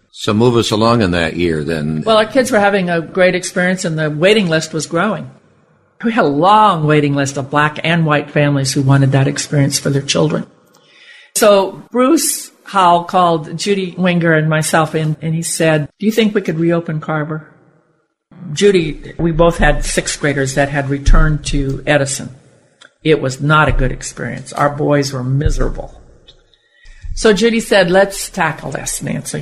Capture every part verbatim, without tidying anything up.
So move us along in that year then. Well, our kids were having a great experience, and the waiting list was growing. We had a long waiting list of black and white families who wanted that experience for their children. So Bruce Howell called Judy Winger and myself in, and he said, do you think we could reopen Carver? Judy, we both had sixth graders that had returned to Edison. It was not a good experience. Our boys were miserable. So Judy said, let's tackle this, Nancy.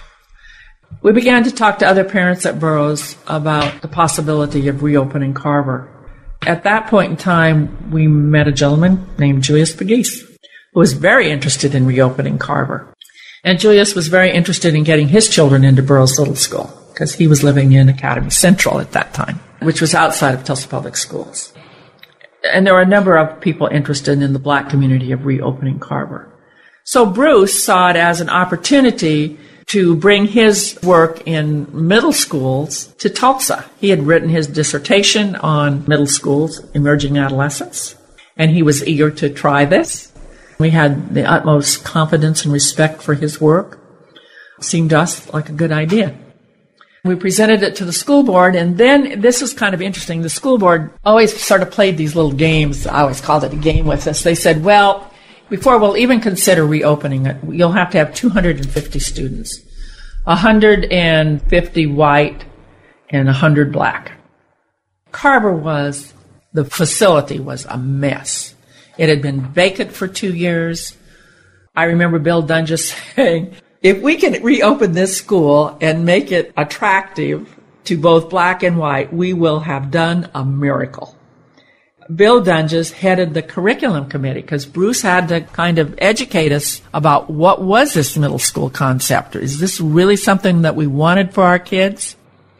We began to talk to other parents at Burroughs about the possibility of reopening Carver. At that point in time, we met a gentleman named Julius Pegues, who was very interested in reopening Carver. And Julius was very interested in getting his children into Burroughs Little School, because he was living in Academy Central at that time, which was outside of Tulsa Public Schools. And there were a number of people interested in the black community of reopening Carver. So Bruce saw it as an opportunity to bring his work in middle schools to Tulsa. He had written his dissertation on middle schools, emerging adolescents, and he was eager to try this. We had the utmost confidence and respect for his work. It seemed to us like a good idea. We presented it to the school board, and then this was kind of interesting. The school board always sort of played these little games. I always called it a game with us. They said, well, before we'll even consider reopening it, you'll have to have two hundred fifty students, one hundred fifty white and one hundred black. Carver was, the facility was a mess. It had been vacant for two years. I remember Bill Dunges saying, if we can reopen this school and make it attractive to both black and white, we will have done a miracle. Bill Dunges headed the curriculum committee because Bruce had to kind of educate us about what was this middle school concept. Is this really something that we wanted for our kids?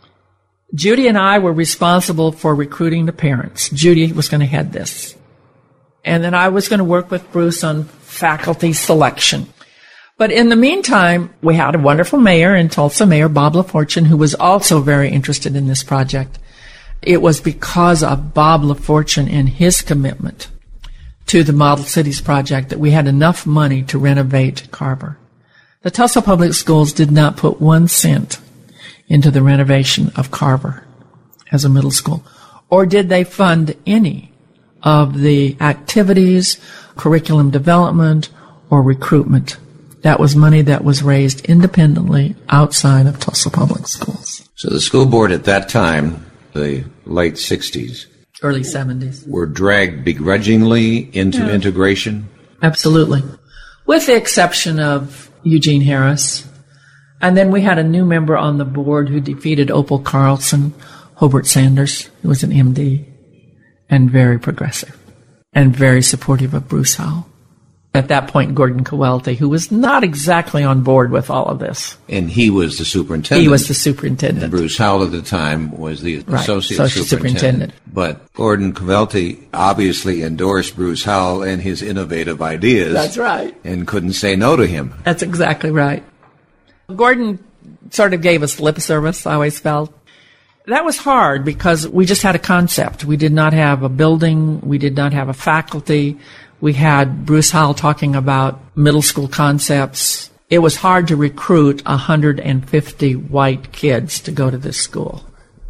Judy and I were responsible for recruiting the parents. Judy was going to head this. And then I was going to work with Bruce on faculty selection. But in the meantime, we had a wonderful mayor in Tulsa, Mayor Bob LaFortune, who was also very interested in this project. It was because of Bob LaFortune and his commitment to the Model Cities project that we had enough money to renovate Carver. The Tulsa Public Schools did not put one cent into the renovation of Carver as a middle school, or did they fund any of the activities, curriculum development, or recruitment. That was money that was raised independently outside of Tulsa Public Schools. So the school board at that time, the late sixties, early seventies, were dragged begrudgingly into yeah. integration? Absolutely. With the exception of Eugene Harris. And then we had a new member on the board who defeated Opal Carlson, Hobart Sanders, who was an M D, and very progressive and very supportive of Bruce Howell. At that point, Gordon Cowelty, who was not exactly on board with all of this. And he was the superintendent. He was the superintendent. And Bruce Howell at the time was the right. associate, associate superintendent. superintendent. But Gordon Cowelty obviously endorsed Bruce Howell and his innovative ideas. That's right. And couldn't say no to him. That's exactly right. Gordon sort of gave us lip service, I always felt. That was hard because we just had a concept. We did not have a building. We did not have a faculty. We had Bruce Howell talking about middle school concepts. It was hard to recruit one hundred fifty white kids to go to this school.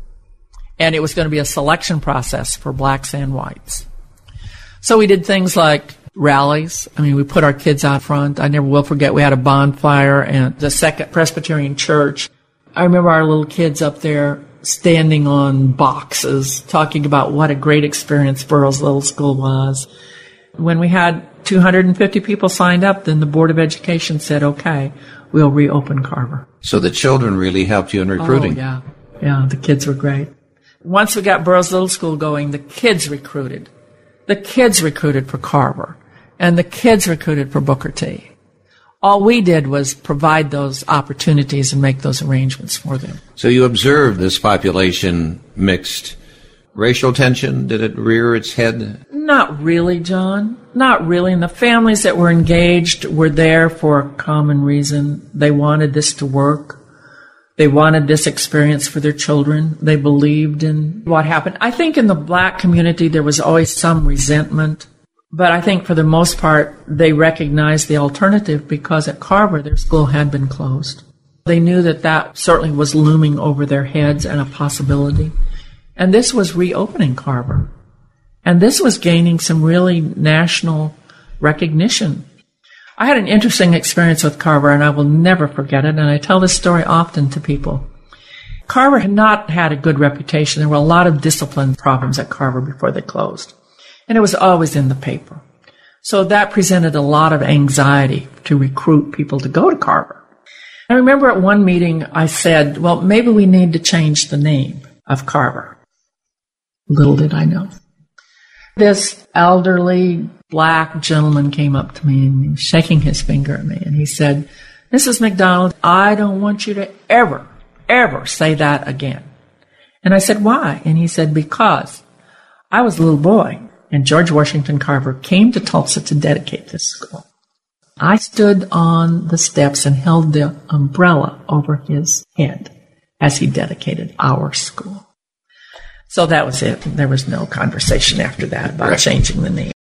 And it was going to be a selection process for blacks and whites. So we did things like rallies. I mean, we put our kids out front. I never will forget, we had a bonfire at the Second Presbyterian Church. I remember our little kids up there standing on boxes, talking about what a great experience Burroughs Little School was. When we had two hundred fifty people signed up, then the Board of Education said, okay, we'll reopen Carver. So the children really helped you in recruiting. Oh, yeah. Yeah, the kids were great. Once we got Burroughs Little School going, the kids recruited. The kids recruited for Carver. And the kids recruited for Booker T. All we did was provide those opportunities and make those arrangements for them. So you observed this population mixed. Racial tension, did it rear its head? Not really, John. Not really. And the families that were engaged were there for a common reason. They wanted this to work. They wanted this experience for their children. They believed in what happened. I think in the black community there was always some resentment. But I think for the most part they recognized the alternative because at Carver their school had been closed. They knew that that certainly was looming over their heads and a possibility. And this was reopening Carver. And this was gaining some really national recognition. I had an interesting experience with Carver, and I will never forget it, and I tell this story often to people. Carver had not had a good reputation. There were a lot of discipline problems at Carver before they closed. And it was always in the paper. So that presented a lot of anxiety to recruit people to go to Carver. I remember at one meeting I said, well, maybe we need to change the name of Carver. Little did I know. This elderly black gentleman came up to me and he was shaking his finger at me, and he said, Missus McDonald, I don't want you to ever, ever say that again. And I said, why? And he said, because I was a little boy and George Washington Carver came to Tulsa to dedicate this school. I stood on the steps and held the umbrella over his head as he dedicated our school. So that was it. There was no conversation after that about changing the name.